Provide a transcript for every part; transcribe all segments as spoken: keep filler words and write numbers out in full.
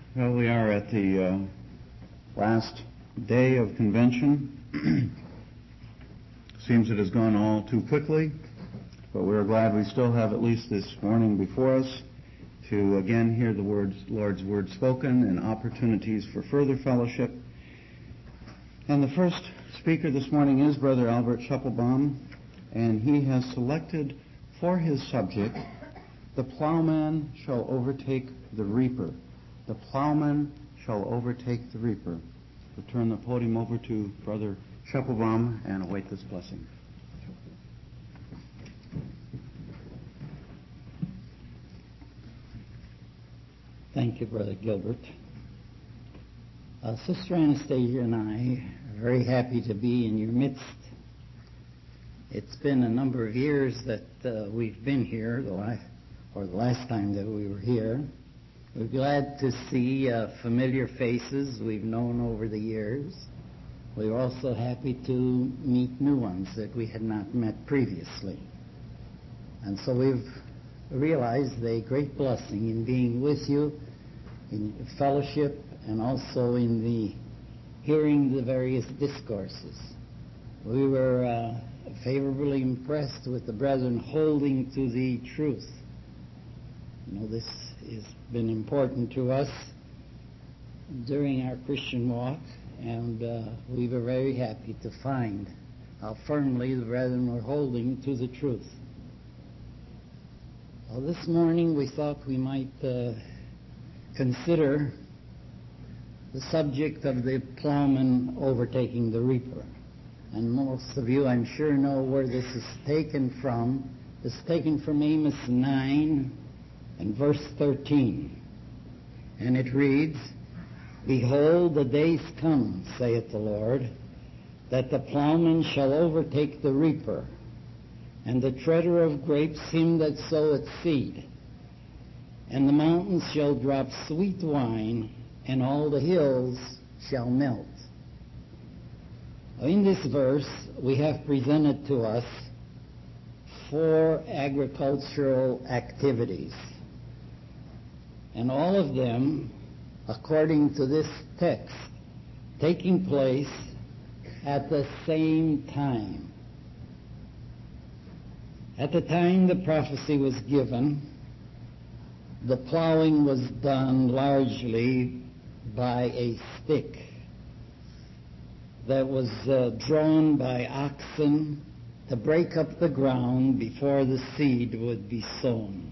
Well, we are at the uh, last day of convention. Seems it has gone all too quickly, but we're glad we still have at least this morning before us to again hear the words, Lord's word spoken and opportunities for further fellowship. And the first speaker this morning is Brother Albert Schuppelbaum, and he has selected for his subject, "The plowman shall overtake the reaper." The plowman shall overtake the reaper. We'll turn the podium over to Brother Schuppelbaum and await this blessing. Thank you, Brother Gilbert. Uh, Sister Anastasia and I are very happy to be in your midst. It's been a number of years that uh, we've been here, the last, or the last time that we were here. We're glad to see uh, familiar faces we've known over the years. We're also happy to meet new ones that we had not met previously. And so we've realized a great blessing in being with you in fellowship and also in the hearing the various discourses. We were uh, favorably impressed with the brethren holding to the truth. You know, this has been important to us during our Christian walk, and uh, we were very happy to find how firmly the brethren were holding to the truth. Well, this morning we thought we might uh, consider the subject of the plowman overtaking the reaper. And most of you, I'm sure, know where this is taken from. It's taken from Amos nine and verse thirteen. And it reads, "Behold, the days come, saith the Lord, that the plowman shall overtake the reaper, and the treader of grapes him that soweth seed. And the mountains shall drop sweet wine, and all the hills shall melt." In this verse, we have presented to us four agricultural activities. And all of them, according to this text, taking place at the same time. At the time the prophecy was given, the plowing was done largely by a stick that was uh, drawn by oxen to break up the ground before the seed would be sown.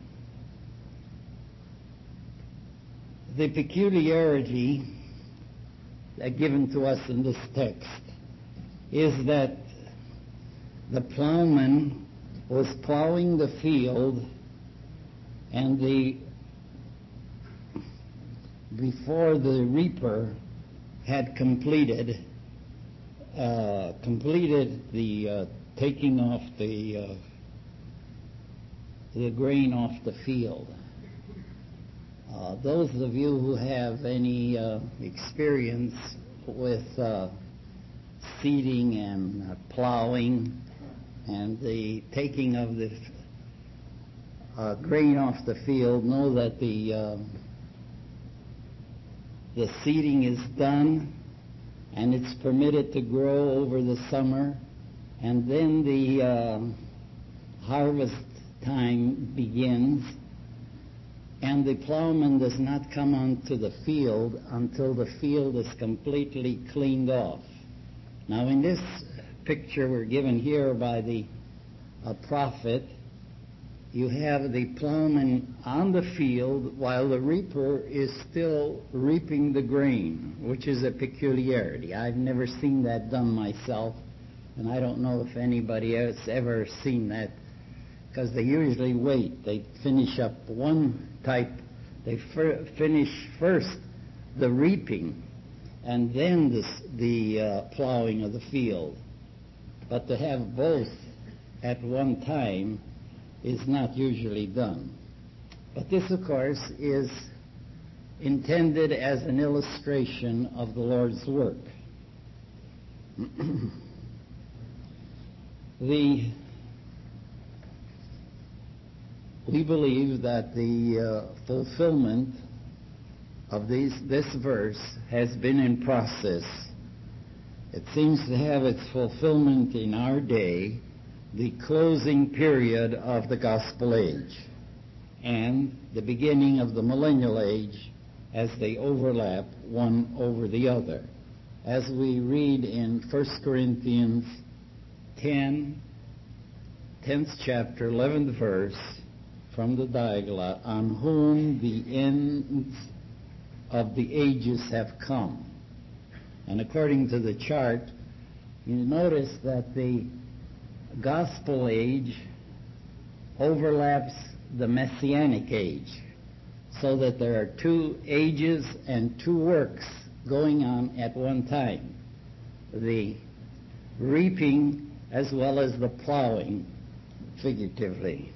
The peculiarity uh, given to us in this text is that the plowman was plowing the field, and the before the reaper had completed uh, completed the uh, taking off the uh, the grain off the field. Uh, those of you who have any uh, experience with uh, seeding and uh, plowing and the taking of the uh, grain off the field know that the uh, the seeding is done and it's permitted to grow over the summer, and then the uh, harvest time begins, and the plowman does not come onto the field until the field is completely cleaned off. Now, in this picture we're given here by the uh, prophet, you have the plowman on the field while the reaper is still reaping the grain, which is a peculiarity. I've never seen that done myself, and I don't know if anybody else ever seen that, because they usually wait. They finish up one type, they fir- finish first the reaping and then the, the uh, plowing of the field. But to have both at one time is not usually done. But this, of course, is intended as an illustration of the Lord's work. the We believe that the uh, fulfillment of these, this verse has been in process. It seems to have its fulfillment in our day, the closing period of the gospel age, and the beginning of the millennial age as they overlap one over the other. As we read in First Corinthians ten, tenth chapter, eleventh verse, from the Diaglott, on whom the ends of the ages have come. And according to the chart, you notice that the gospel age overlaps the messianic age, so that there are two ages and two works going on at one time, the reaping as well as the plowing, figuratively.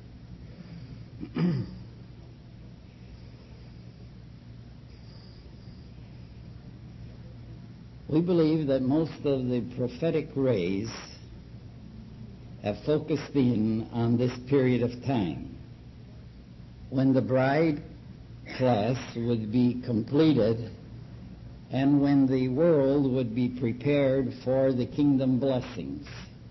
We believe that most of the prophetic rays have focused in on this period of time when the bride class would be completed and when the world would be prepared for the kingdom blessings.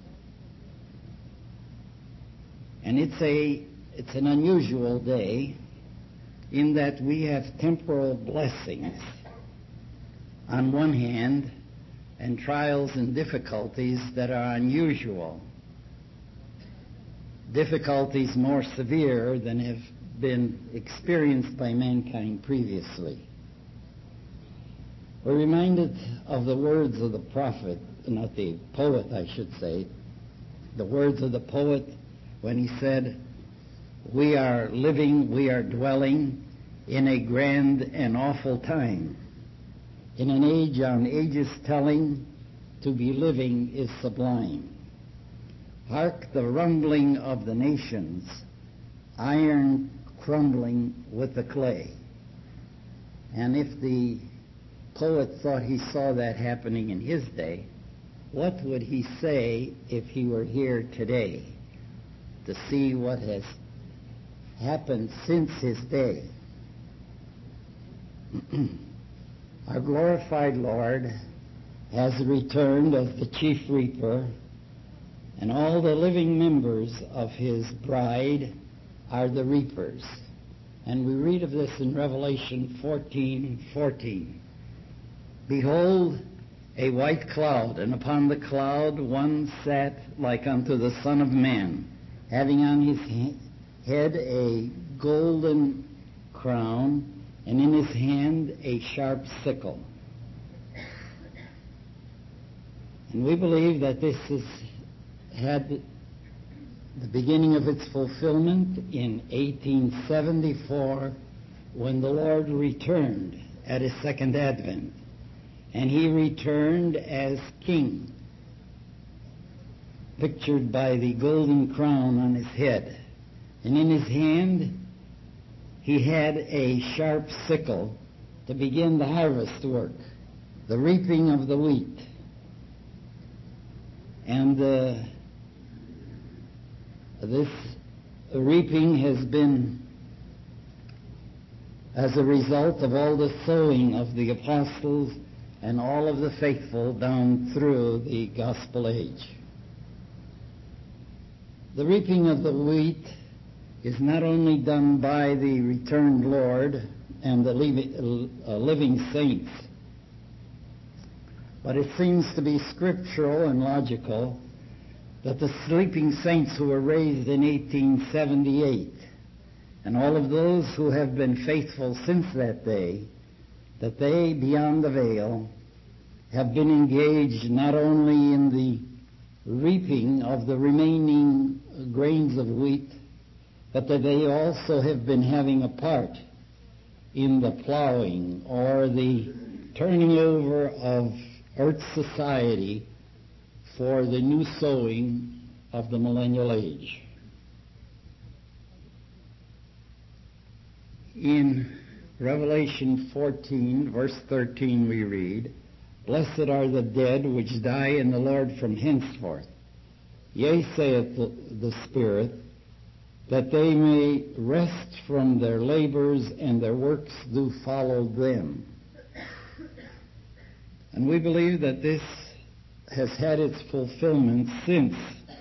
And it's a it's an unusual day in that we have temporal blessings on one hand and trials and difficulties that are unusual, difficulties more severe than have been experienced by mankind previously. We're reminded of the words of the prophet, not the poet, I should say, the words of the poet when he said, "We are living, we are dwelling in a grand and awful time, in an age on ages telling, to be living is sublime. Hark the rumbling of the nations, iron crumbling with the clay." And if the poet thought he saw that happening in his day, what would he say if he were here today to see what has happened since his day? Our glorified Lord has returned as the chief reaper, and all the living members of his bride are the reapers. And we read of this in Revelation fourteen fourteen. "Behold, a white cloud, and upon the cloud one sat like unto the Son of Man, having on his head a golden crown, and in his hand a sharp sickle." And we believe that this has had the beginning of its fulfillment in eighteen seventy-four, when the Lord returned at his second advent. And he returned as king, pictured by the golden crown on his head. And in his hand he had a sharp sickle to begin the harvest work, the reaping of the wheat. And uh, this reaping has been as a result of all the sowing of the apostles and all of the faithful down through the gospel age. The reaping of the wheat is not only done by the returned Lord and the living saints, but it seems to be scriptural and logical that the sleeping saints who were raised in eighteen seventy-eight and all of those who have been faithful since that day, that they, beyond the veil, have been engaged not only in the reaping of the remaining grains of wheat, but that they also have been having a part in the plowing or the turning over of Earth society for the new sowing of the millennial age. In Revelation fourteen, verse thirteen, we read, "Blessed are the dead which die in the Lord from henceforth. Yea, saith the, the Spirit, that they may rest from their labors, and their works do follow them. And we believe that this has had its fulfillment since,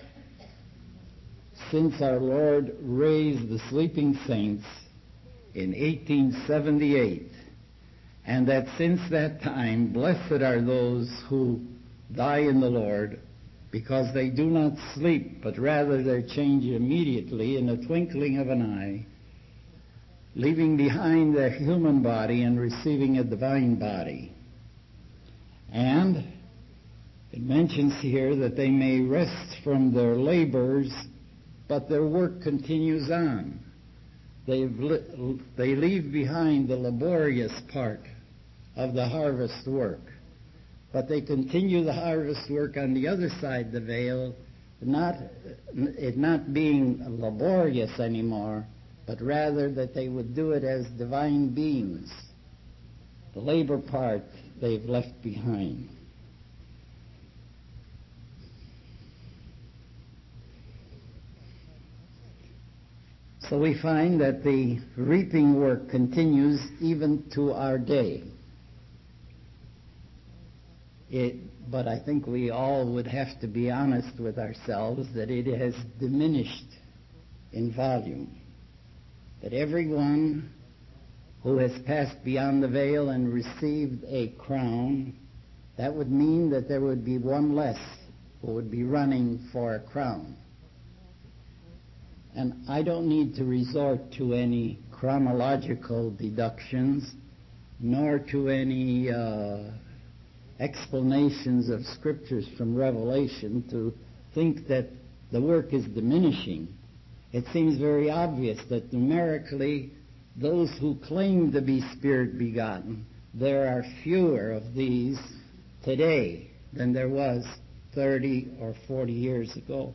since our Lord raised the sleeping saints in eighteen seventy-eight, and that since that time, blessed are those who die in the Lord, because they do not sleep, but rather they change immediately in the twinkling of an eye, leaving behind their human body and receiving a divine body. And it mentions here that they may rest from their labors, but their work continues on. They've li- they leave behind the laborious part of the harvest work, but they continue the harvest work on the other side of the veil, not it not being laborious anymore, but rather that they would do it as divine beings. The labor part they've left behind. So we find that the reaping work continues even to our day. It, but I think we all would have to be honest with ourselves that it has diminished in volume. That everyone who has passed beyond the veil and received a crown, that would mean that there would be one less who would be running for a crown. And I don't need to resort to any chronological deductions, nor to any uh, explanations of scriptures from Revelation to think that the work is diminishing. It seems very obvious that numerically, those who claim to be Spirit begotten, there are fewer of these today than there was thirty or forty years ago.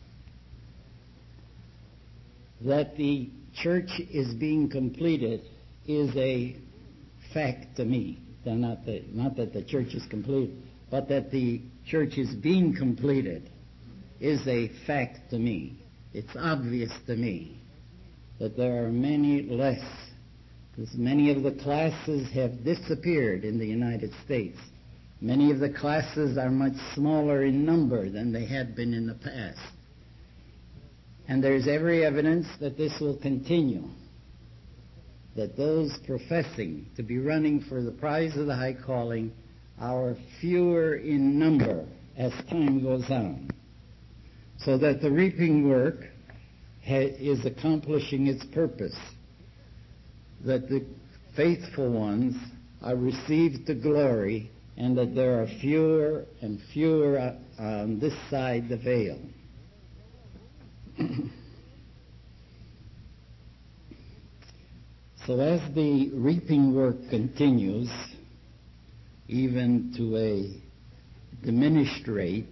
That the church is being completed is a fact to me. Not that, not that the church is complete, but that the church is being completed is a fact to me. It's obvious to me that there are many less, because many of the classes have disappeared in the United States. Many of the classes are much smaller in number than they had been in the past. And there's every evidence that this will continue, that those professing to be running for the prize of the high calling are fewer in number as time goes on, so that the reaping work ha- is accomplishing its purpose, that the faithful ones are received to glory, and that there are fewer and fewer on this side the veil. So as the reaping work continues, even to a diminished rate,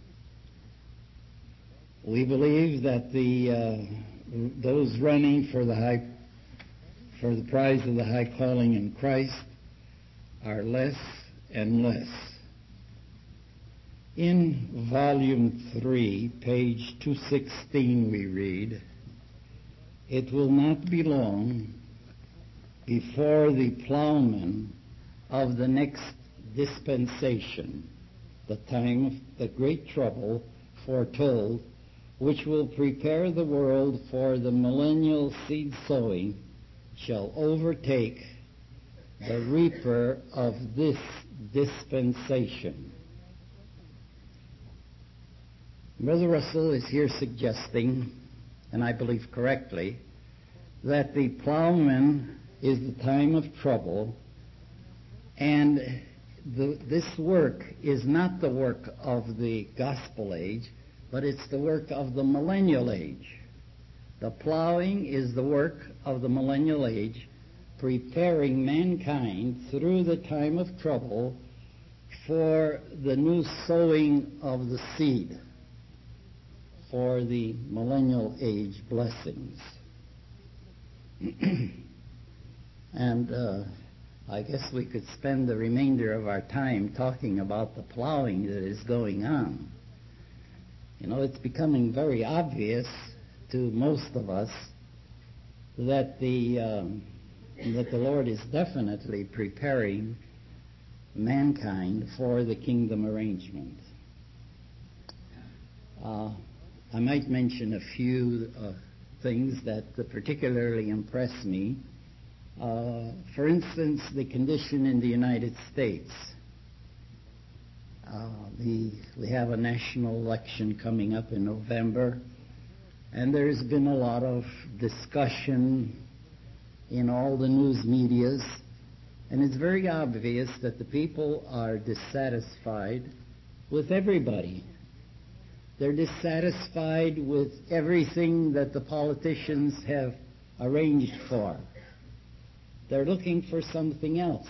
we believe that the uh, those running for the high for the prize of the high calling in Christ are less and less. In volume three, page two sixteen, we read, "It will not be long before the plowman of the next dispensation, the time of the great trouble foretold, which will prepare the world for the millennial seed sowing, shall overtake the reaper of this dispensation." Brother Russell is here suggesting, and I believe correctly, that the plowman is the time of trouble, and the, this work is not the work of the gospel age, but it's the work of the millennial age. The plowing is the work of the millennial age, preparing mankind through the time of trouble for the new sowing of the seed, for the millennial age blessings. And uh, I guess we could spend the remainder of our time talking about the plowing that is going on. You know, it's becoming very obvious to most of us that the um, that the Lord is definitely preparing mankind for the kingdom arrangement. Uh, I might mention a few uh, things that particularly impress me. Uh, for instance, the condition in the United States. Uh, the, we have a national election coming up in November, and there's been a lot of discussion in all the news medias, and it's very obvious that the people are dissatisfied with everybody. They're dissatisfied with everything that the politicians have arranged for. They're looking for something else.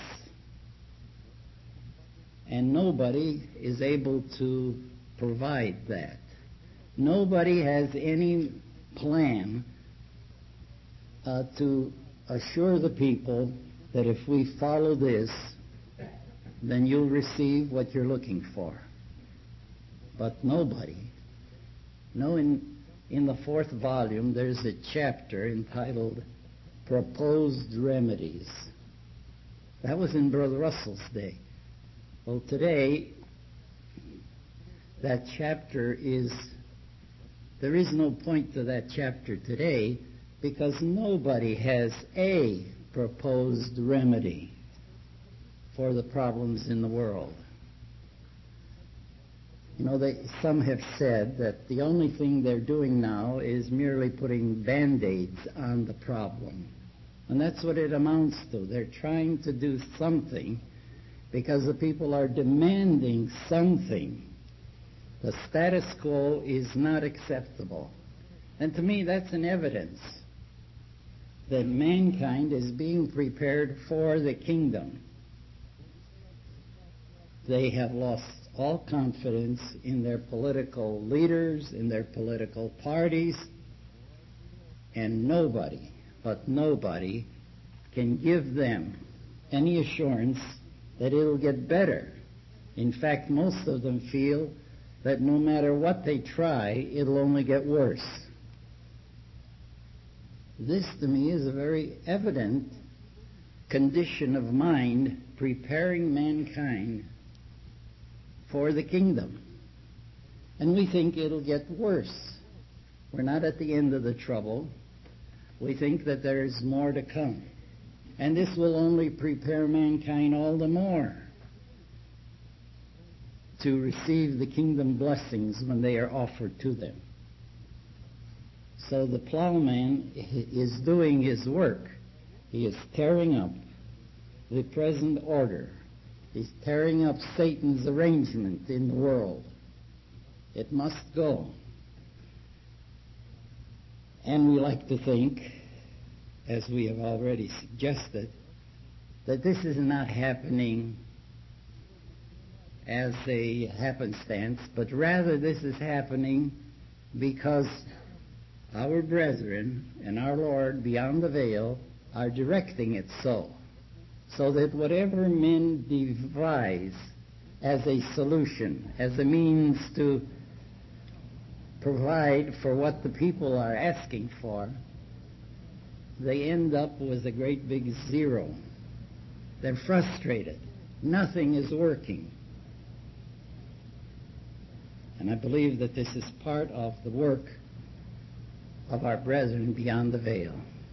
And nobody is able to provide that. Nobody has any plan uh, to assure the people that if we follow this, then you'll receive what you're looking for. But nobody. No, in, in the fourth volume, there's a chapter entitled Proposed Remedies. That was in Brother Russell's day. Well, today, that chapter is, there is no point to that chapter today because nobody has a proposed remedy for the problems in the world. You know, they, some have said that the only thing they're doing now is merely putting Band-Aids on the problem. And that's what it amounts to. They're trying to do something because the people are demanding something. The status quo is not acceptable. And to me, that's an evidence that mankind is being prepared for the kingdom. They have lost all confidence in their political leaders, in their political parties, and nobody, but nobody, can give them any assurance that it'll get better. In fact, most of them feel that no matter what they try, it'll only get worse. This, to me, is a very evident condition of mind preparing mankind for the kingdom. And we think it'll get worse. We're not at the end of the trouble. We think that there's more to come. And this will only prepare mankind all the more to receive the kingdom blessings when they are offered to them. So the plowman is doing his work. He is tearing up the present order. He's tearing up Satan's arrangement in the world. It must go. And we like to think, as we have already suggested, that this is not happening as a happenstance, but rather this is happening because our brethren and our Lord beyond the veil are directing it so. So that whatever men devise as a solution, as a means to provide for what the people are asking for, they end up with a great big zero. They're frustrated. Nothing is working. And I believe that this is part of the work of our brethren beyond the veil.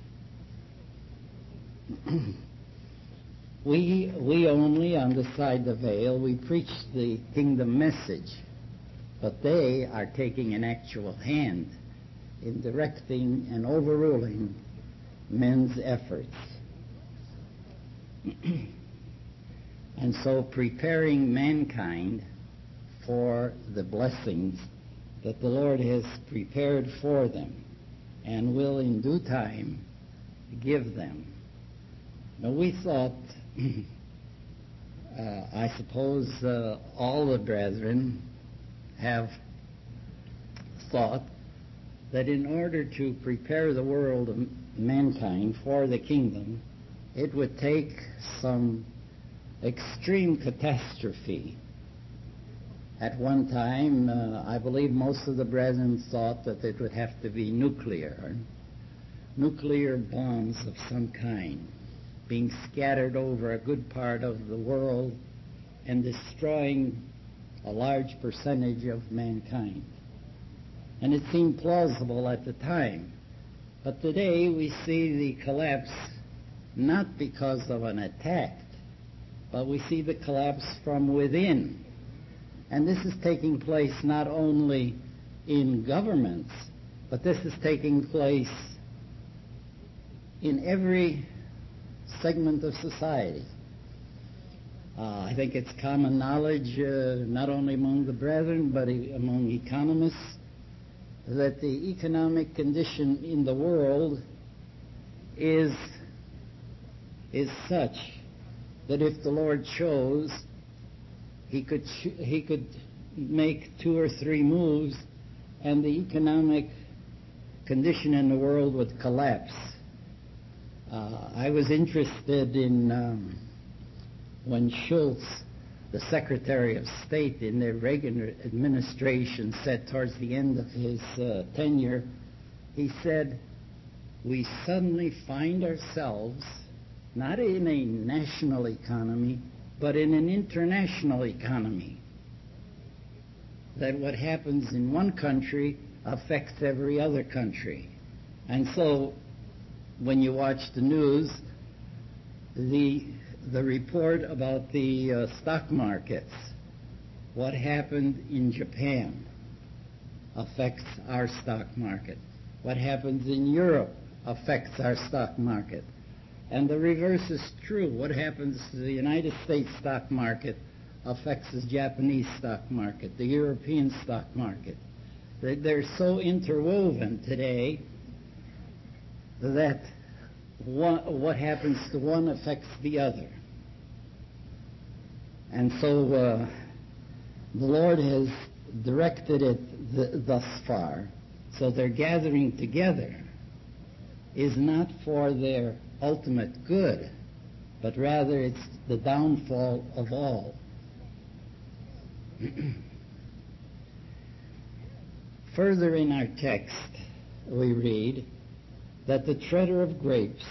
we, we only, on the side of the veil, we preach the kingdom message, but they are taking an actual hand in directing and overruling men's efforts. And so preparing mankind for the blessings that the Lord has prepared for them and will in due time give them. Now we thought, uh, I suppose uh, all the brethren have thought that in order to prepare the world of mankind for the kingdom, it would take some extreme catastrophe, At one time, uh, I believe most of the brethren thought that it would have to be nuclear, nuclear bombs of some kind, being scattered over a good part of the world and destroying a large percentage of mankind. And it seemed plausible at the time. But today we see the collapse not because of an attack, but we see the collapse from within. And this is taking place not only in governments, but this is taking place in every segment of society. Uh, I think it's common knowledge, uh, not only among the brethren, but e- among economists, that the economic condition in the world is, is such that if the Lord chose, he could, ch- he could make two or three moves and the economic condition in the world would collapse. Uh, I was interested in um, when Schultz, the Secretary of State in the Reagan administration, said towards the end of his uh, tenure, he said, we suddenly find ourselves not in a national economy, but in an international economy. That what happens in one country affects every other country. And so, when you watch the news, the the report about the uh, stock markets, what happened in Japan affects our stock market. What happens in Europe affects our stock market. And the reverse is true. What happens to the United States stock market affects the Japanese stock market, the European stock market. They're so interwoven today that one, what happens to one affects the other. And so uh, the Lord has directed it th- thus far. So their gathering together is not for their ultimate good, but rather it's the downfall of all. Further in our text, we read that the treader of grapes,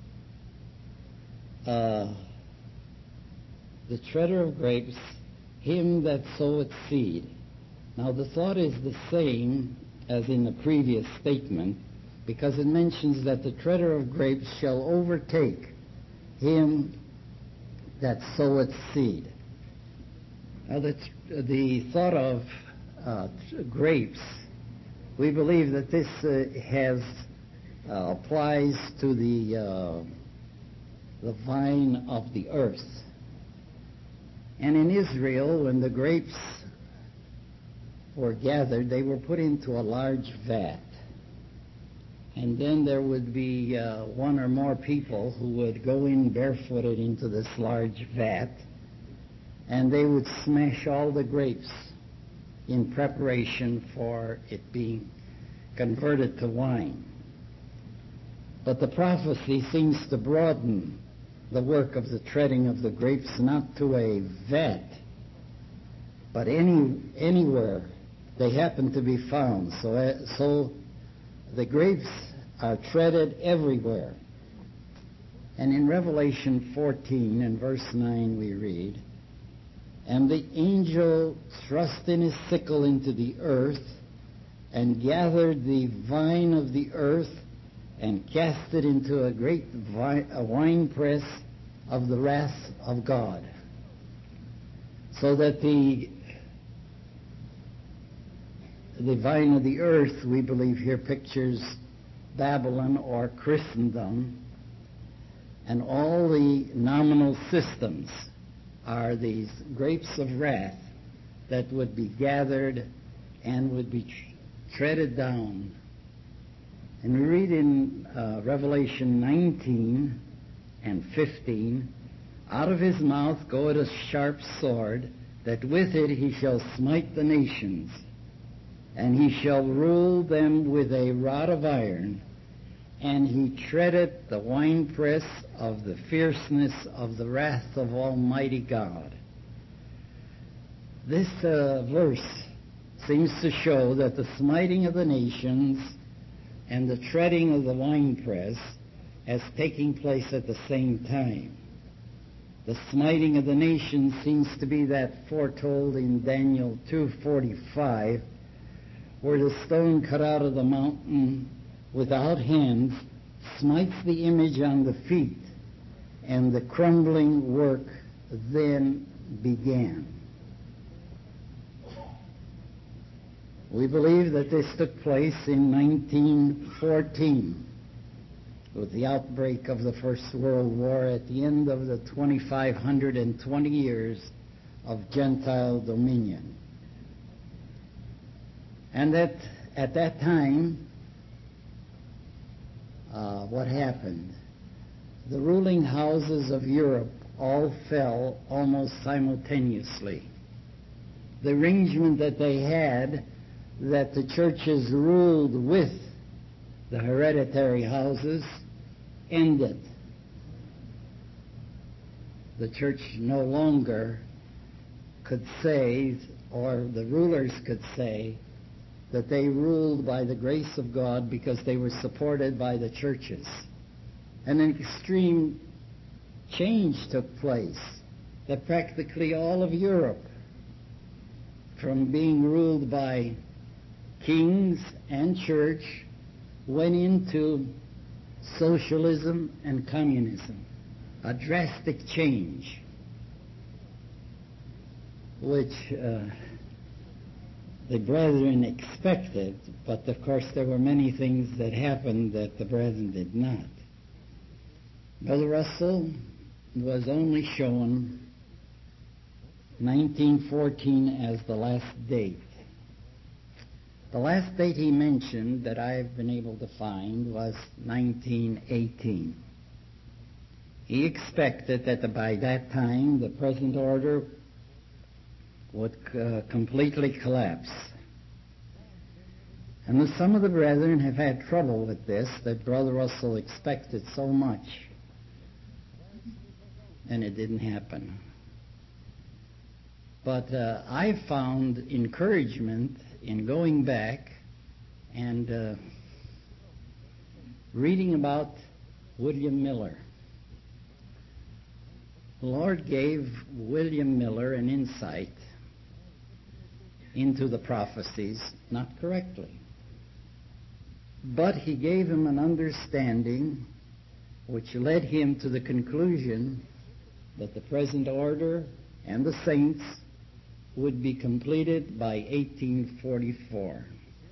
uh, the treader of grapes, him that soweth seed. Now the thought is the same as in the previous statement, because it mentions that the treader of grapes shall overtake him that soweth seed. Now the, the thought of uh, grapes, we believe that this uh, has uh, applies to the uh, the vine of the earth. And in Israel, when the grapes were gathered, they were put into a large vat. And then there would be uh, one or more people who would go in barefooted into this large vat, and they would smash all the grapes in preparation for it being converted to wine. But the prophecy seems to broaden the work of the treading of the grapes not to a vat, but any anywhere they happen to be found. So, uh, so the grapes are treaded everywhere. And in Revelation fourteen and verse nine we read, and the angel thrust in his sickle into the earth, and gathered the vine of the earth, and cast it into a great vi- a winepress of the wrath of God. So that the the vine of the earth, we believe here, pictures Babylon or Christendom, and all the nominal systems are these grapes of wrath that would be gathered and would be tr- treaded down. And we read in uh, Revelation nineteen and fifteen, out of his mouth goeth a sharp sword, that with it he shall smite the nations, and he shall rule them with a rod of iron, and he treadeth the winepress of the fierceness of the wrath of Almighty God. This uh, verse seems to show that the smiting of the nations and the treading of the winepress as taking place at the same time. The smiting of the nations seems to be that foretold in Daniel two forty-five, where the stone cut out of the mountain without hands smites the image on the feet, and the crumbling work then began. We believe that this took place in nineteen fourteen, with the outbreak of the First World War at the end of the two thousand five hundred twenty years of Gentile dominion. And that at that time, uh, what happened? The ruling houses of Europe all fell almost simultaneously. The arrangement that they had, that the churches ruled with the hereditary houses, ended. The church no longer could say, or the rulers could say, that they ruled by the grace of God because they were supported by the churches. And an extreme change took place, that practically all of Europe, from being ruled by kings and church, went into socialism and communism. A drastic change, which uh, the brethren expected, but of course there were many things that happened that the brethren did not. Brother Russell was only shown nineteen fourteen as the last date. The last date he mentioned that I've been able to find was nineteen eighteen. He expected that by that time the present order would uh, completely collapse. And some of the brethren have had trouble with this, that Brother Russell expected so much, and it didn't happen. But uh, I found encouragement in going back and uh, reading about William Miller. The Lord gave William Miller an insight into the prophecies, not correctly, but he gave him an understanding which led him to the conclusion that the present order and the saints would be completed by eighteen forty-four.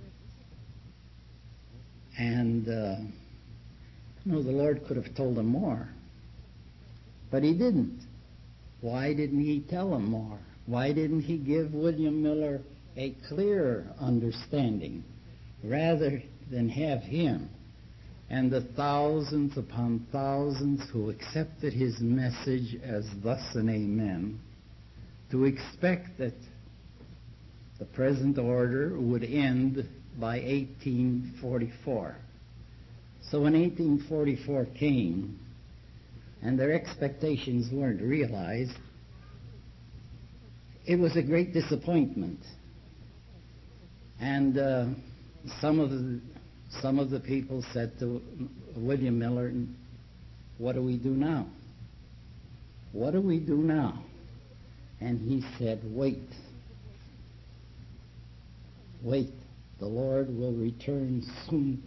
And uh, you know, the Lord could have told him more, but he didn't. Why didn't he tell him more? Why didn't he give William Miller a clearer understanding rather than have him and the thousands upon thousands who accepted his message as thus and amen to expect that the present order would end by eighteen forty-four? So when eighteen forty-four came and their expectations weren't realized, it was a great disappointment. And uh, some of the some of the people said to William Miller, "What do we do now? What do we do now?" And he said, "Wait. Wait. The Lord will return soon."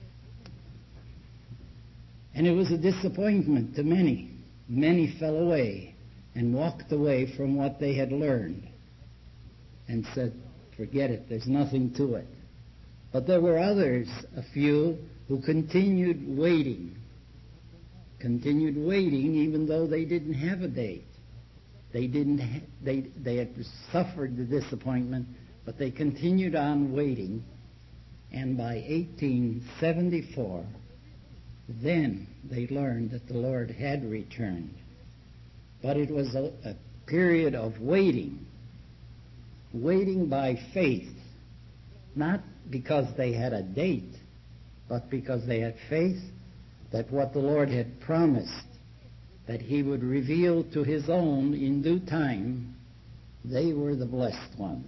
And it was a disappointment to many. Many fell away and walked away from what they had learned and said, "Forget it, there's nothing to it." But there were others, a few, who continued waiting, continued waiting even though they didn't have a date. They didn't. Ha- they they had suffered the disappointment, but they continued on waiting. And by eighteen seventy-four, then they learned that the Lord had returned. But it was a, a period of waiting, waiting by faith, not because they had a date, but because they had faith that what the Lord had promised, that He would reveal to His own in due time, They were the blessed ones.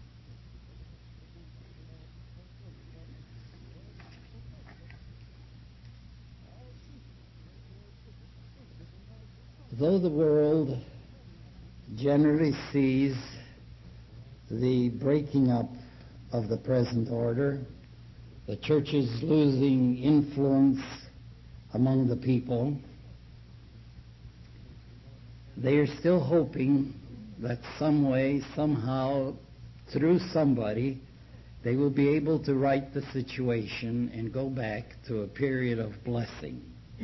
Though the world generally sees the breaking up of the present order, the churches losing influence among the people, they are still hoping that some way, somehow, through somebody, they will be able to right the situation and go back to a period of blessing.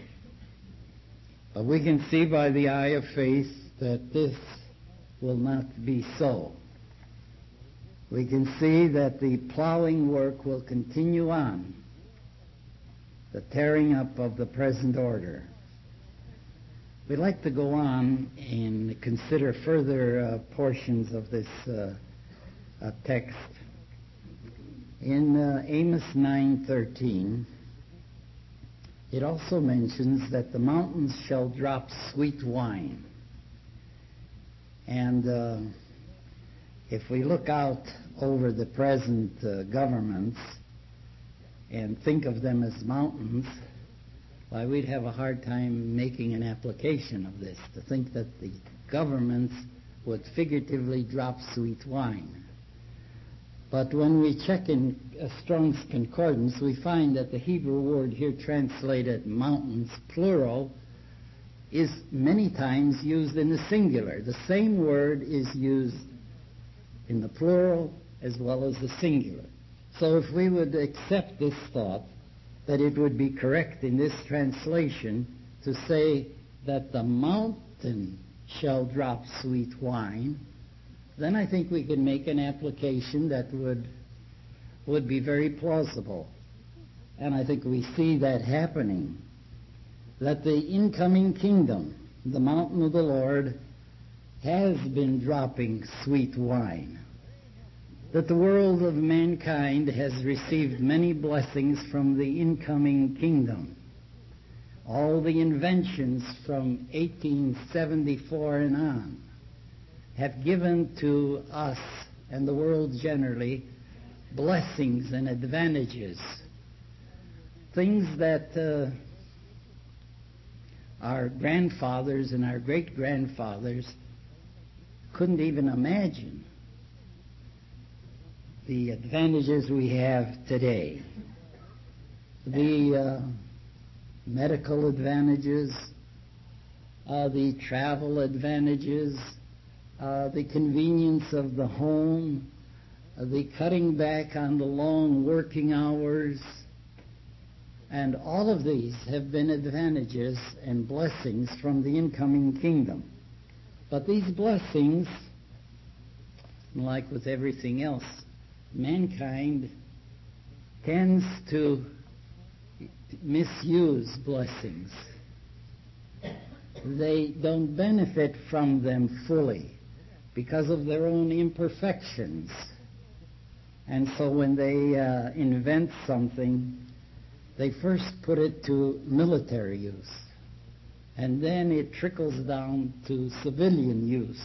But we can see by the eye of faith that this will not be so. We can see that the plowing work will continue on, the tearing up of the present order. We'd like to go on and consider further uh, portions of this uh, uh, text. In uh, Amos nine thirteen, it also mentions that the mountains shall drop sweet wine. And uh, if we look out over the present uh, governments and think of them as mountains, why, we'd have a hard time making an application of this, to think that the governments would figuratively drop sweet wine. But when we check in uh, Strong's Concordance, we find that the Hebrew word here translated mountains, plural, is many times used in the singular. The same word is used in the plural as well as the singular. So if we would accept this thought, that it would be correct in this translation to say that the mountain shall drop sweet wine, then I think we could make an application that would would be very plausible. And I think we see that happening, that the incoming kingdom, the mountain of the Lord, has been dropping sweet wine, that the world of mankind has received many blessings from the incoming kingdom. All the inventions from eighteen seventy-four and on have given to us and the world generally blessings and advantages, things that uh, our grandfathers and our great-grandfathers couldn't even imagine. The advantages we have today, the uh, medical advantages, uh, the travel advantages, uh, the convenience of the home, uh, the cutting back on the long working hours, and all of these have been advantages and blessings from the incoming kingdom. But these blessings, like with everything else, mankind tends to misuse blessings. They don't benefit from them fully because of their own imperfections. And so when they uh, invent something, they first put it to military use, and then it trickles down to civilian use.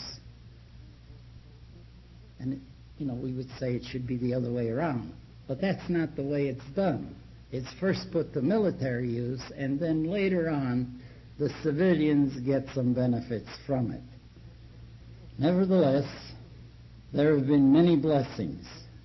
And it, you know, we would say it should be the other way around. But that's not the way it's done. It's first put to military use, and then later on, the civilians get some benefits from it. Nevertheless, there have been many blessings.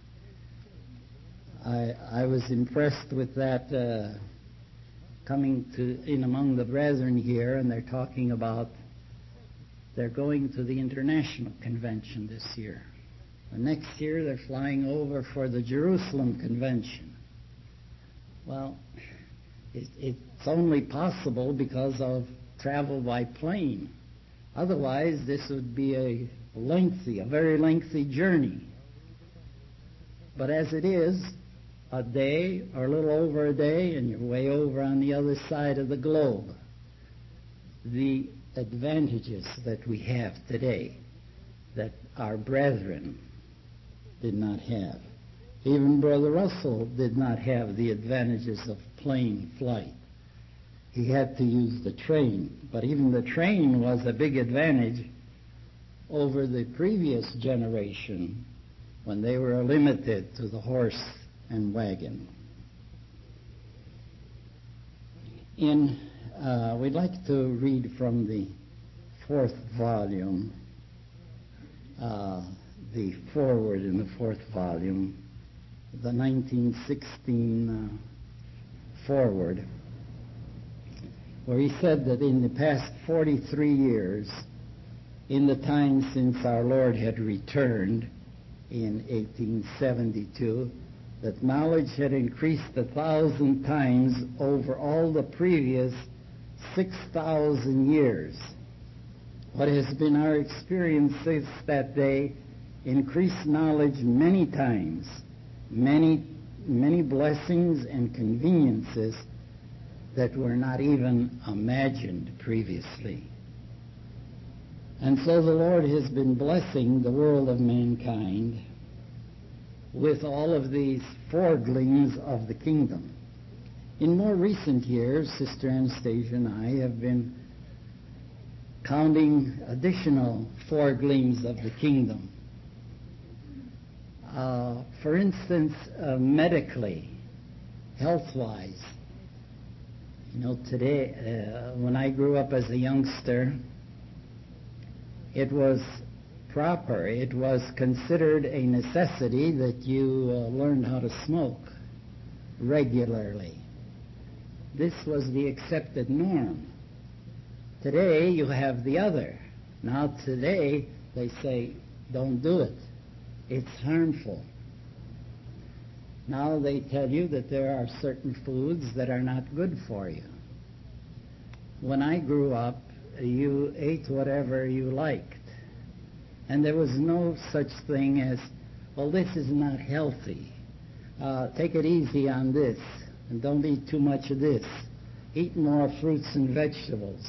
I, I was impressed with that uh, coming to in among the brethren here, and they're talking about they're going to the International Convention this year. The next year they're flying over for the Jerusalem Convention. Well, it, it's only possible because of travel by plane. Otherwise, this would be a lengthy, a very lengthy journey. But as it is, a day or a little over a day, and you're way over on the other side of the globe. The advantages that we have today that our brethren did not have. Even Brother Russell did not have the advantages of plane flight. He had to use the train, but even the train was a big advantage over the previous generation when they were limited to the horse and wagon. In, uh, we'd like to read from the fourth volume, uh, the foreword in the fourth volume, the nineteen sixteen uh, foreword, where he said that in the past forty-three years, in the time since our Lord had returned in eighteen seventy-two, that knowledge had increased a thousand times over all the previous six thousand years. What has been our experience since that day? Increased knowledge many times, many, many blessings and conveniences that were not even imagined previously. And so the Lord has been blessing the world of mankind with all of these foredlings of the kingdom. In more recent years, Sister Anastasia and I have been counting additional foredlings of the kingdom. Uh, for instance, uh, medically, health-wise. You know, today, uh, when I grew up as a youngster, it was proper, it was considered a necessity that you uh, learned how to smoke regularly. This was the accepted norm. Today, you have the other. Now, today, they say, don't do it. It's harmful. Now they tell you that there are certain foods that are not good for you. When I grew up, you ate whatever you liked. And there was no such thing as, well, this is not healthy. Uh, take it easy on this, and don't eat too much of this. Eat more fruits and vegetables.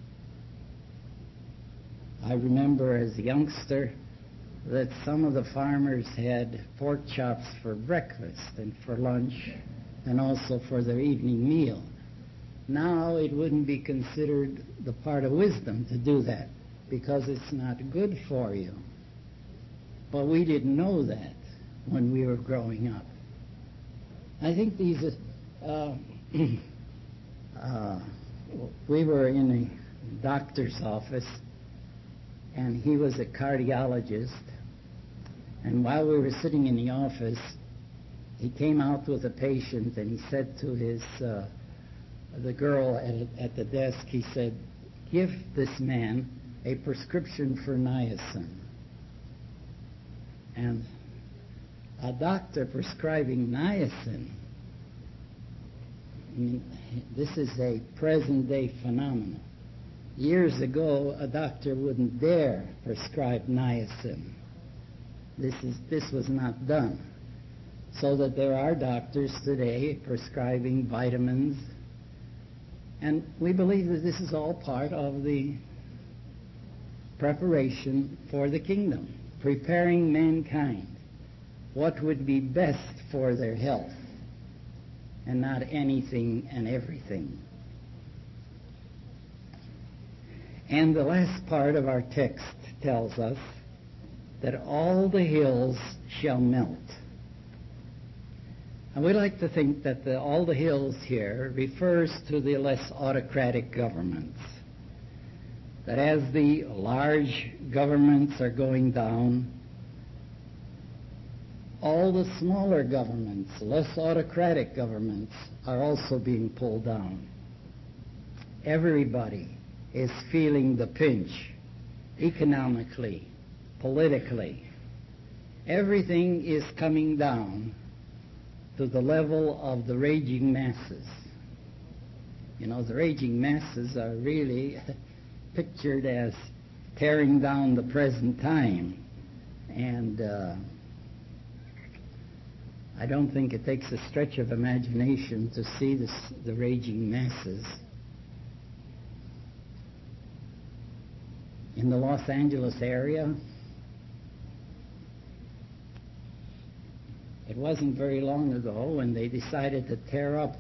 I remember as a youngster that some of the farmers had pork chops for breakfast and for lunch and also for their evening meal. Now it wouldn't be considered the part of wisdom to do that because it's not good for you. But we didn't know that when we were growing up. I think these, uh, uh, we were in a doctor's office, and he was a cardiologist. And while we were sitting in the office, he came out with a patient, and he said to his uh, the girl at, at the desk, he said, give this man a prescription for niacin. And a doctor prescribing niacin, I mean, this is a present-day phenomenon. Years ago, a doctor wouldn't dare prescribe niacin. This is this was not done. So that there are doctors today prescribing vitamins, and we believe that this is all part of the preparation for the kingdom, preparing mankind what would be best for their health, and not anything and everything. And the last part of our text tells us that all the hills shall melt. And we like to think that the, all the hills here refers to the less autocratic governments. That as the large governments are going down, all the smaller governments, less autocratic governments, are also being pulled down. Everybody is feeling the pinch, economically, politically. Everything is coming down to the level of the raging masses. You know, the raging masses are really pictured as tearing down the present time. And uh, I don't think it takes a stretch of imagination to see this, the raging masses. In the Los Angeles area, it wasn't very long ago when they decided to tear up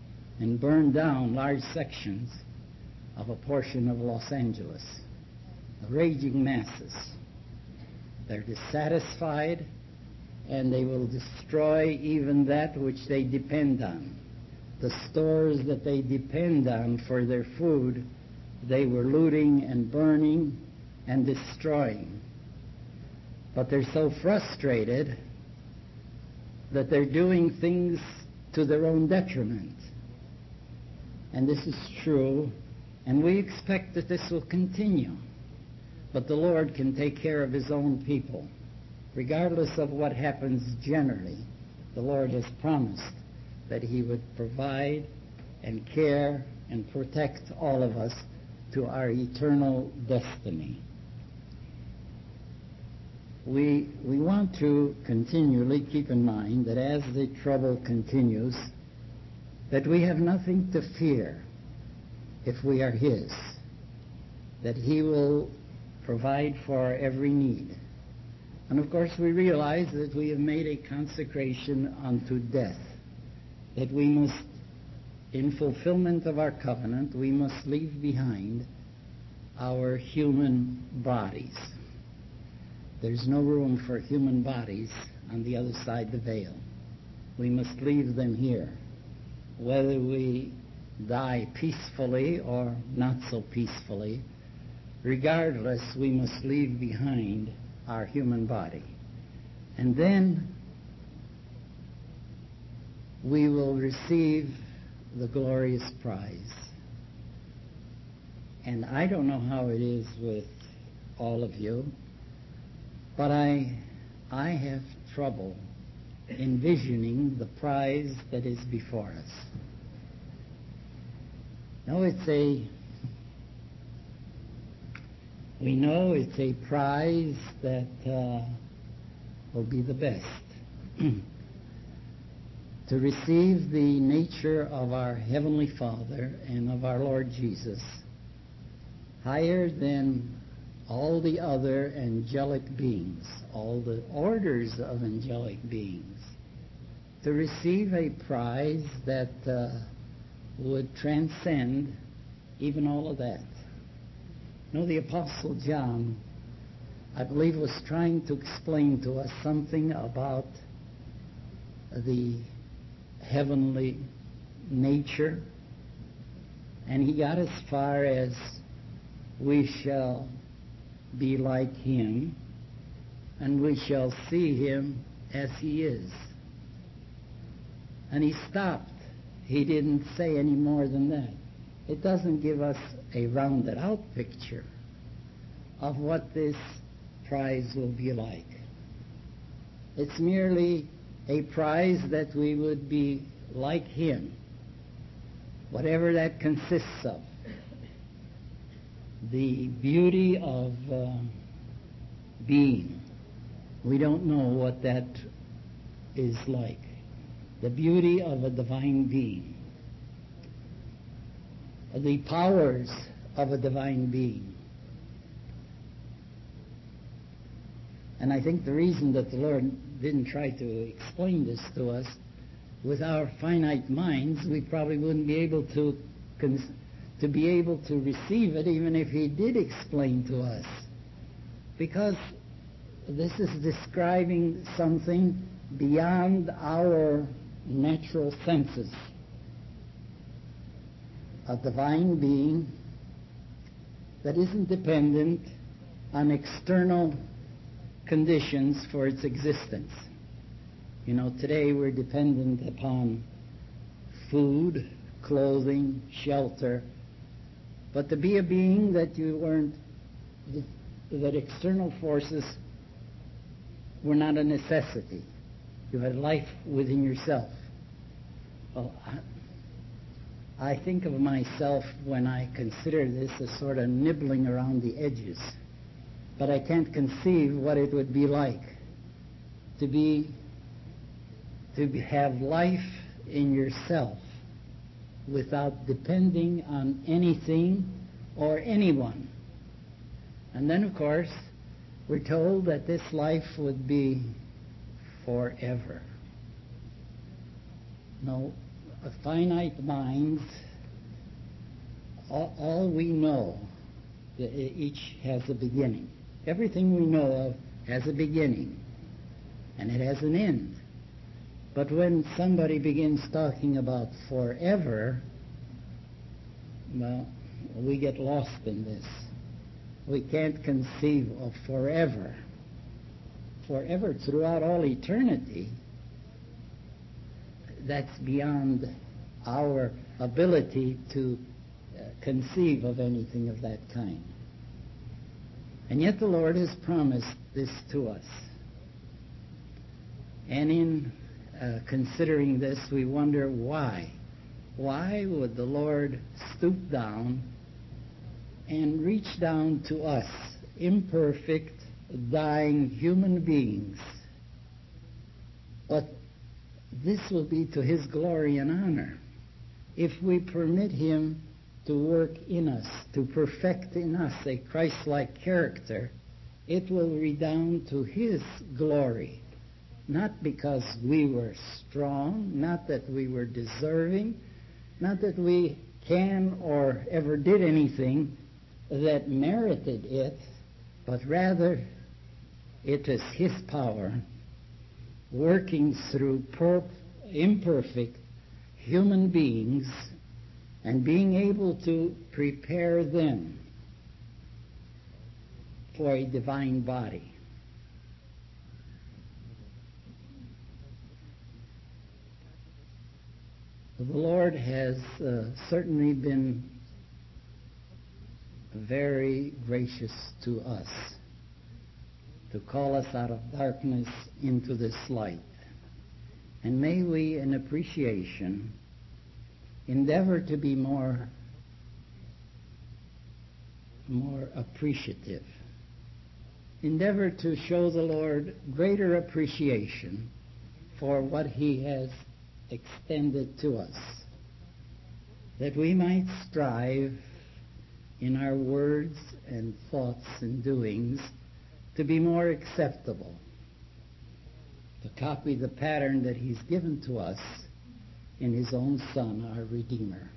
and burn down large sections of a portion of Los Angeles. the raging masses. They're dissatisfied, and they will destroy even that which they depend on. The stores that they depend on for their food, they were looting and burning and destroying. But they're so frustrated that they're doing things to their own detriment. And this is true, and we expect that this will continue. But the Lord can take care of His own people. Regardless of what happens generally, the Lord has promised that He would provide and care and protect all of us to our eternal destiny. We, we want to continually keep in mind that as the trouble continues, that we have nothing to fear if we are His, that He will provide for our every need. And of course we realize that we have made a consecration unto death, that we must, in fulfillment of our covenant, we must leave behind our human bodies. There's no room for human bodies on the other side of the veil. We must leave them here. Whether we die peacefully or not so peacefully, regardless, we must leave behind our human body. And then we will receive the glorious prize. And I don't know how it is with all of you, but I, I have trouble envisioning the prize that is before us. No, it's a, we know it's a prize that uh, will be the best. To receive the nature of our Heavenly Father and of our Lord Jesus, higher than all the other angelic beings, all the orders of angelic beings, to receive a prize that uh, would transcend even all of that. You know, the Apostle John, I believe, was trying to explain to us something about the heavenly nature, and he got as far as we shall be like Him, and we shall see Him as He is. And he stopped. He didn't say any more than that. It doesn't give us a rounded out picture of what this prize will be like. It's merely a prize that we would be like Him, whatever that consists of. The beauty of uh, being, we don't know what that is like. The beauty of a divine being, the powers of a divine being. And I think the reason that the Lord didn't try to explain this to us, with our finite minds, we probably wouldn't be able to cons- to be able to receive it, even if He did explain to us, because this is describing something beyond our natural senses. A divine being that isn't dependent on external conditions for its existence. You know, today we're dependent upon food, clothing, shelter, but to be a being that you weren't, that external forces were not a necessity. You had life within yourself. Well, I, I think of myself, when I consider this, as sort of nibbling around the edges. But I can't conceive what it would be like to be, to be, have life in yourself without depending on anything or anyone. And then, of course, we're told that this life would be forever. No, finite minds, all, all we know The- Each has a beginning. Everything we know of has a beginning, and it has an end. But when somebody begins talking about forever, well, we get lost in this. We can't conceive of forever. Forever throughout all eternity, that's beyond our ability to uh, conceive of anything of that kind. And yet the Lord has promised this to us. And in uh, considering this, we wonder why. Why would the Lord stoop down and reach down to us, imperfect, dying human beings? But this will be to His glory and honor. If we permit Him to work in us, to perfect in us a Christ-like character, it will redound to His glory. Not because we were strong, not that we were deserving, not that we can or ever did anything that merited it, but rather it is His power working through per- imperfect human beings and being able to prepare them for a divine body. The Lord has uh, certainly been very gracious to us to call us out of darkness into this light. And may we, in appreciation, endeavor to be more, more appreciative. Endeavor to show the Lord greater appreciation for what He has extended to us, that we might strive in our words and thoughts and doings to be more acceptable, to copy the pattern that He's given to us in His own Son, our Redeemer,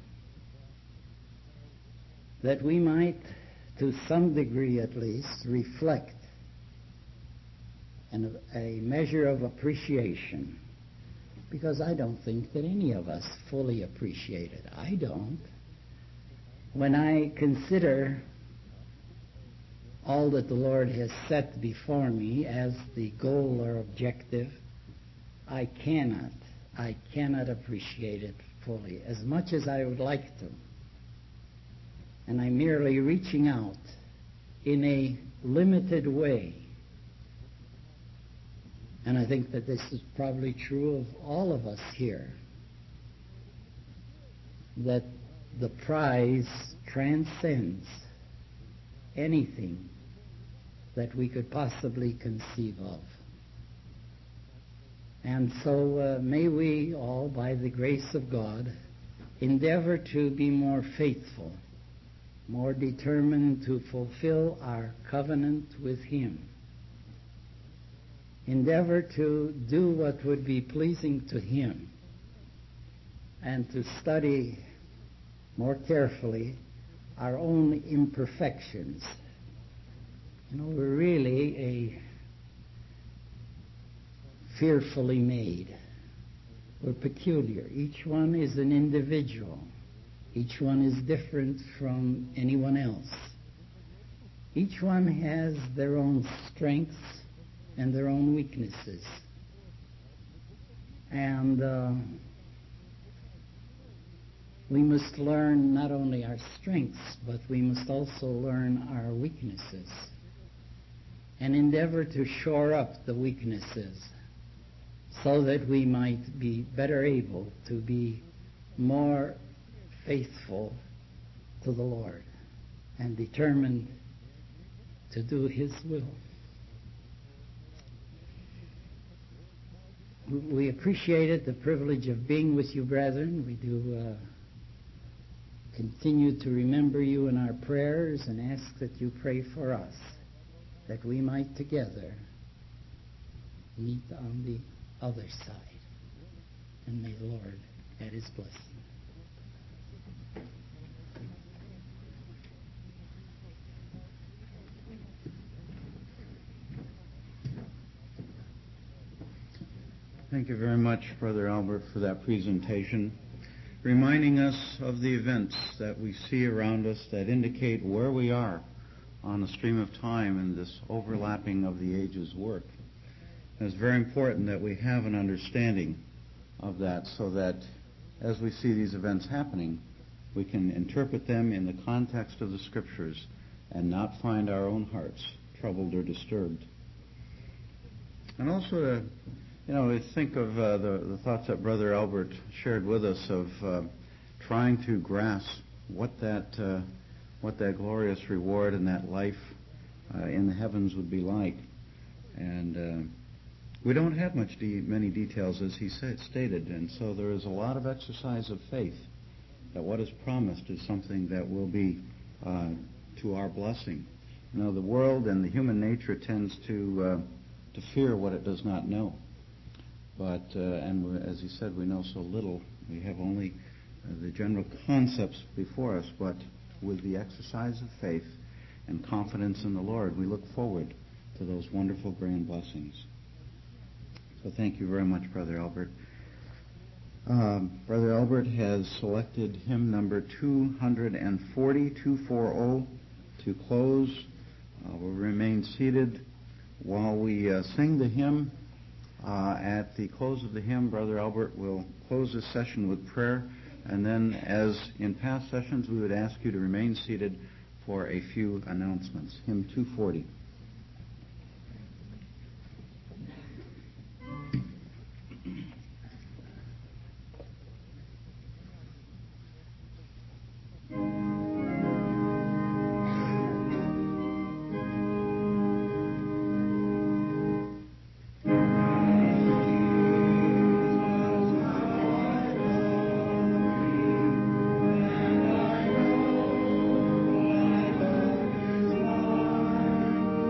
that we might, to some degree at least, reflect an, a measure of appreciation, because I don't think that any of us fully appreciate it. I don't. When I consider all that the Lord has set before me as the goal or objective, I cannot, I cannot appreciate it fully, as much as I would like to. And I'm merely reaching out in a limited way. And I think that this is probably true of all of us here, that the prize transcends anything that we could possibly conceive of. And so uh, may we all, by the grace of God, endeavor to be more faithful, more determined to fulfill our covenant with Him. Endeavor to do what would be pleasing to Him, and to study more carefully our own imperfections. You know, we're really a fearfully made. We're peculiar. Each one is an individual. Each one is different from anyone else. Each one has their own strengths and their own weaknesses. And uh, we must learn not only our strengths, but we must also learn our weaknesses and endeavor to shore up the weaknesses so that we might be better able to be more faithful to the Lord and determined to do His will. We appreciated the privilege of being with you, brethren. We do uh, continue to remember you in our prayers and ask that you pray for us, that we might together meet on the other side. And may the Lord add His blessing. Thank you very much, Brother Albert, for that presentation, reminding us of the events that we see around us that indicate where we are on the stream of time in this overlapping of the ages work. And it's very important that we have an understanding of that so that as we see these events happening, we can interpret them in the context of the Scriptures and not find our own hearts troubled or disturbed. And also to, you know, think of uh, the, the thoughts that Brother Albert shared with us of uh, trying to grasp what that uh, what that glorious reward and that life uh, in the heavens would be like. And uh, we don't have much de- many details, as he said, stated, and so there is a lot of exercise of faith that what is promised is something that will be uh, to our blessing. You know, the world and the human nature tends to uh, to fear what it does not know. But, uh, and we're, as he said, we know so little. We have only uh, the general concepts before us, but with the exercise of faith and confidence in the Lord, we look forward to those wonderful grand blessings. So thank you very much, Brother Albert. Um, Brother Albert has selected hymn number two forty, two forty, to close. Uh, we'll remain seated while we uh, sing the hymn. Uh, at the close of the hymn, Brother Albert will close this session with prayer, and then, as in past sessions, we would ask you to remain seated for a few announcements. Hymn two forty. Thank you.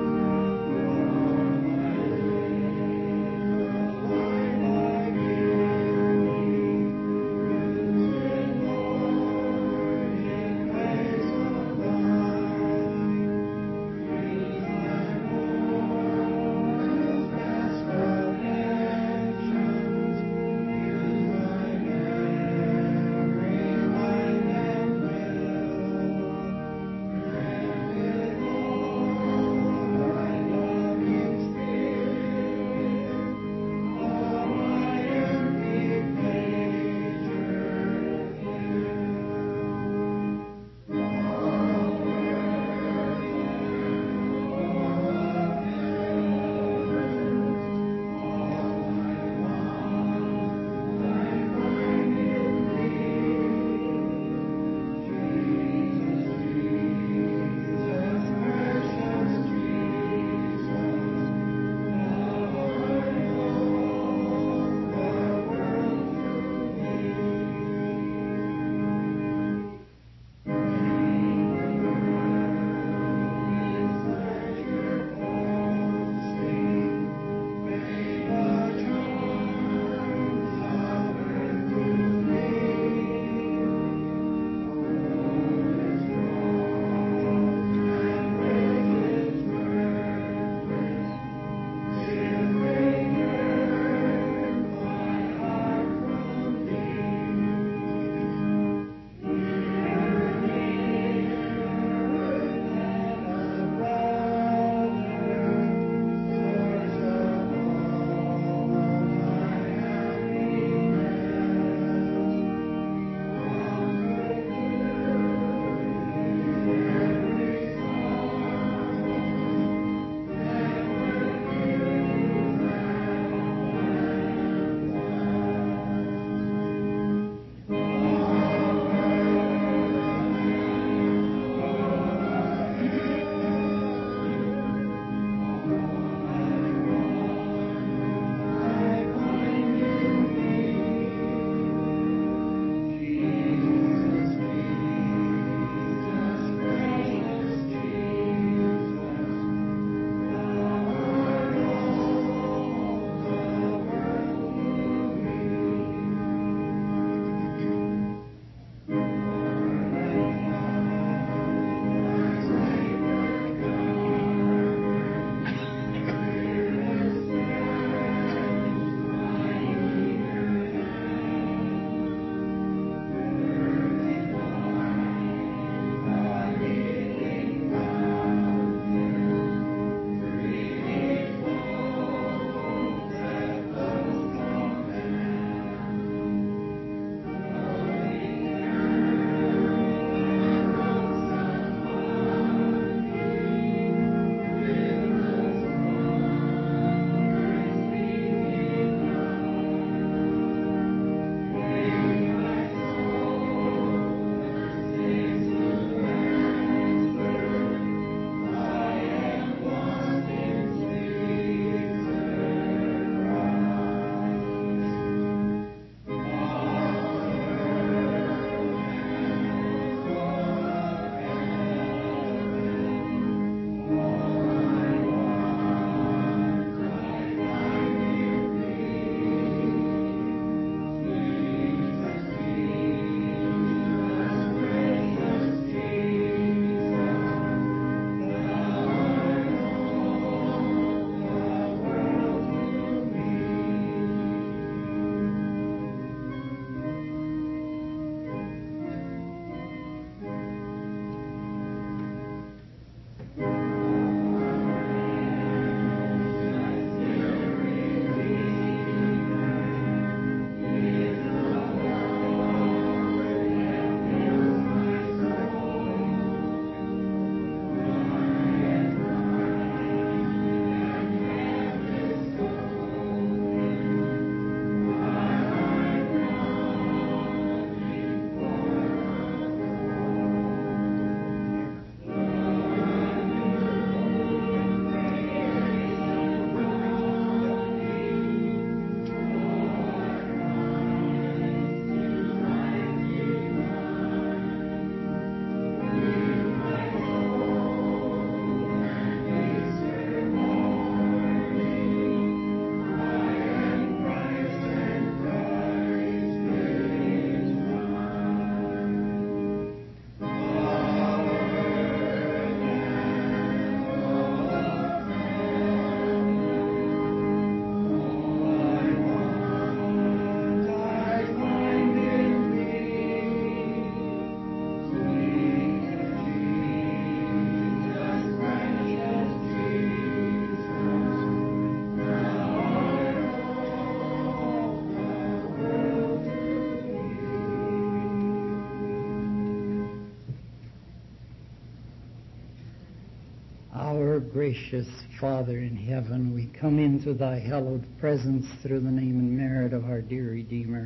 gracious Father in heaven, we come into thy hallowed presence through the name and merit of our dear Redeemer.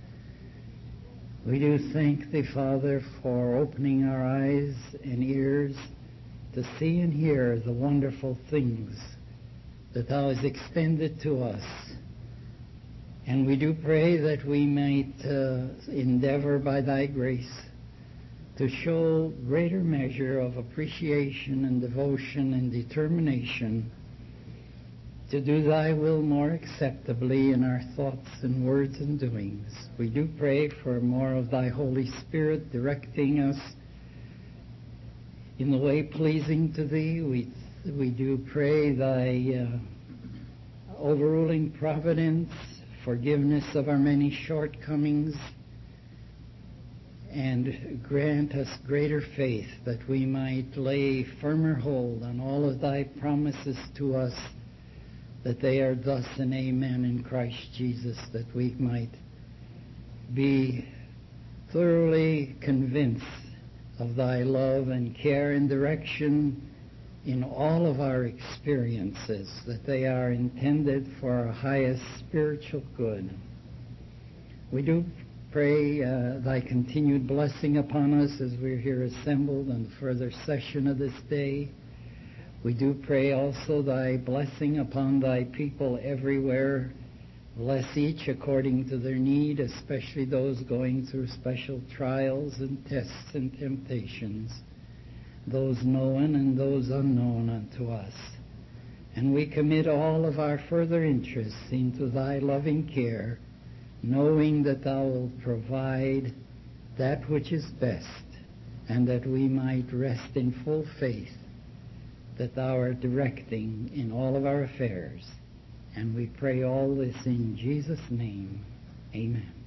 We do thank thee, Father, for opening our eyes and ears to see and hear the wonderful things that thou hast extended to us. And we do pray that we might uh, endeavor by thy grace to show greater measure of appreciation and devotion and determination to do thy will more acceptably in our thoughts and words and doings. We do pray for more of thy Holy Spirit directing us in the way pleasing to thee. We, we do pray thy uh, overruling providence, forgiveness of our many shortcomings, and grant us greater faith that we might lay firmer hold on all of thy promises to us, that they are thus and amen in Christ Jesus, that we might be thoroughly convinced of thy love and care and direction in all of our experiences, that they are intended for our highest spiritual good. We do pray uh, thy continued blessing upon us as we're here assembled on the further session of this day. We do pray also thy blessing upon thy people everywhere. Bless each according to their need, especially those going through special trials and tests and temptations, those known and those unknown unto us. And we commit all of our further interests into thy loving care, knowing that thou wilt provide that which is best, and that we might rest in full faith that thou art directing in all of our affairs. And we pray all this in Jesus' name. Amen.